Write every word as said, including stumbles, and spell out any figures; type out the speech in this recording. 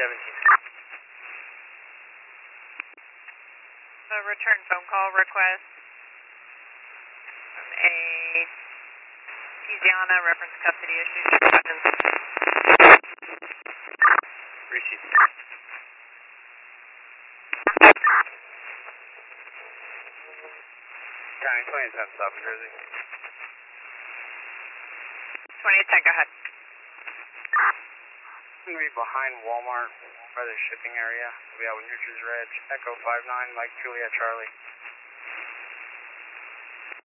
seventeen. A return phone call request from a Tiziana reference custody issues. Received. County twenty ten, South New Jersey. twenty ten, go ahead. I'm going to be behind Walmart by the shipping area. We'll be out with New Jersey Reg. Echo five nine, Mike Juliet Charlie.